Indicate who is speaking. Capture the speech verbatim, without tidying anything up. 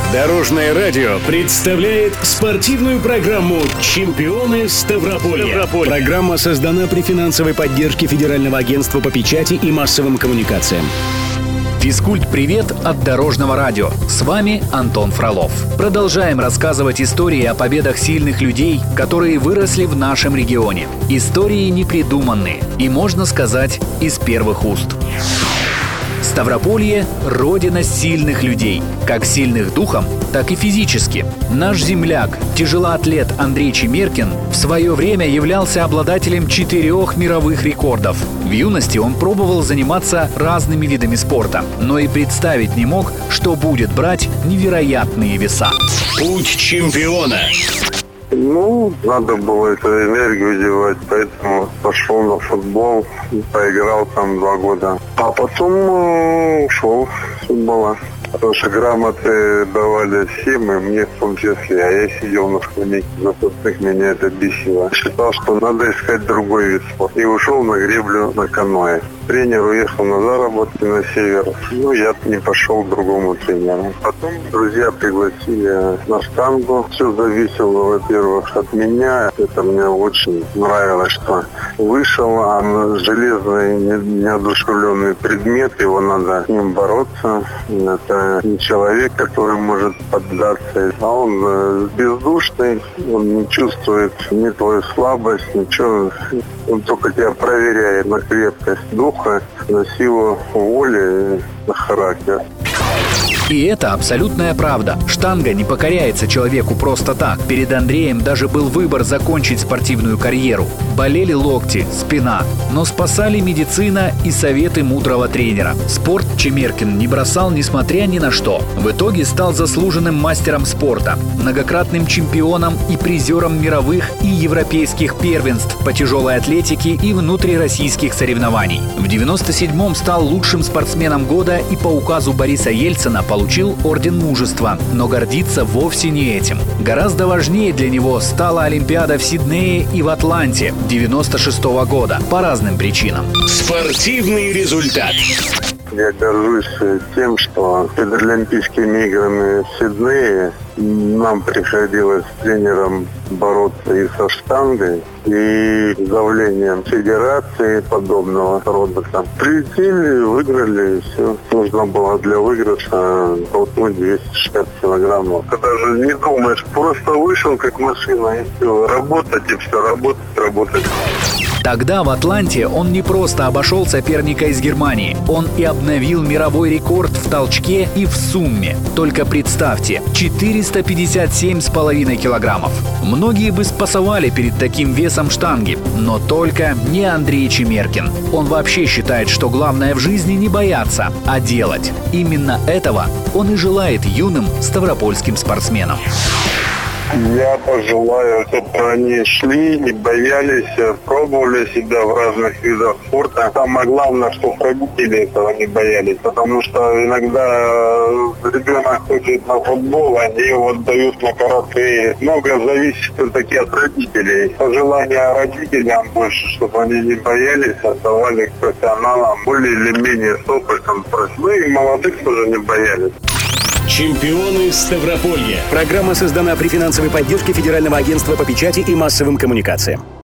Speaker 1: Дорожное радио представляет спортивную программу «Чемпионы Ставрополья». Ставрополья. Программа создана при финансовой поддержке Федерального агентства по печати и массовым коммуникациям.
Speaker 2: Физкульт-привет от Дорожного радио. С вами Антон Фролов. Продолжаем рассказывать истории о победах сильных людей, которые выросли в нашем регионе. Истории непридуманные и, можно сказать, из первых уст. Ставрополье – родина сильных людей, как сильных духом, так и физически. Наш земляк, тяжелоатлет Андрей Чемеркин в свое время являлся обладателем четырех мировых рекордов. В юности он пробовал заниматься разными видами спорта, но и представить не мог, что будет брать невероятные веса.
Speaker 1: Путь чемпиона.
Speaker 3: Ну, надо было эту энергию девать, поэтому пошел на футбол, поиграл там два года. А потом э, ушел с футбола. Потому что грамоты давали всем, и мне в том числе. А я сидел на скамейке запасных, меня это бесило. Считал, что надо искать другой вид спорта. И ушел на греблю на каноэ. Тренер уехал на заработки на север. Ну, я не пошел к другому тренеру. Потом друзья пригласили на штангу. Все зависело, во-первых, от меня. Это мне очень нравилось, что вышел, а железный, неодушевленный предмет, его надо с ним бороться. Это не человек, который может поддаться, а он бездушный, он не чувствует ни твою слабость, ничего. Он только тебя проверяет на крепкость духа, на силу воли, на характер.
Speaker 2: И это абсолютная правда. Штанга не покоряется человеку просто так. Перед Андреем даже был выбор закончить спортивную карьеру. Болели локти, спина, но спасали медицина и советы мудрого тренера. Спорт Чемеркин не бросал несмотря ни на что. В итоге стал заслуженным мастером спорта, многократным чемпионом и призером мировых и европейских первенств по тяжелой атлетике и внутрироссийских соревнований. В девяносто седьмом стал лучшим спортсменом года и по указу Бориса Ельцина получил Получил орден мужества, но гордится вовсе не этим. Гораздо важнее для него стала Олимпиада в Сиднее и в Атланте девяносто шестого года по разным причинам.
Speaker 1: Спортивный результат.
Speaker 3: Я горжусь тем, что перед Олимпийскими играми в Сиднее нам приходилось с тренером бороться и со штангой, и с давлением федерации подобного рода. Там прилетели, выиграли, и все. Нужно было для выигрыша толкнуть двести шестьдесят килограммов. Когда же не думаешь, просто вышел как машина, и все. Работать, и все, работать, работать.
Speaker 2: Тогда в Атланте он не просто обошел соперника из Германии, он и обновил мировой рекорд в толчке и в сумме. Только представьте, четыреста пятьдесят семь с половиной килограммов. Многие бы спасовали перед таким весом штанги, но только не Андрей Чемеркин. Он вообще считает, что главное в жизни не бояться, а делать. Именно этого он и желает юным ставропольским спортсменам.
Speaker 3: Я пожелаю, чтобы они шли, не боялись, пробовали себя в разных видах спорта. Самое главное, что родители этого не боялись, потому что иногда ребенок ходит на футбол, они его дают на карате. Много зависит все-таки от родителей. Пожелания родителям больше, чтобы они не боялись, отдавали к профессионалам, более или менее с опытом. Ну и молодых тоже не боялись.
Speaker 1: Чемпионы Ставрополья. Программа создана при финансовой поддержке Федерального агентства по печати и массовым коммуникациям.